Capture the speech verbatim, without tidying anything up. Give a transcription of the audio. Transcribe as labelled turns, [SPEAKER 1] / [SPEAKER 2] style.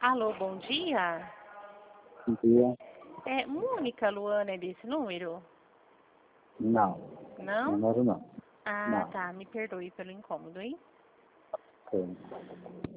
[SPEAKER 1] Alô, bom dia.
[SPEAKER 2] Bom dia.
[SPEAKER 1] É Mônica Luana é desse número?
[SPEAKER 2] Não.
[SPEAKER 1] Não?
[SPEAKER 2] Número não.
[SPEAKER 1] Ah,
[SPEAKER 2] Não.
[SPEAKER 1] tá. Me perdoe pelo incômodo, hein?
[SPEAKER 2] Ok.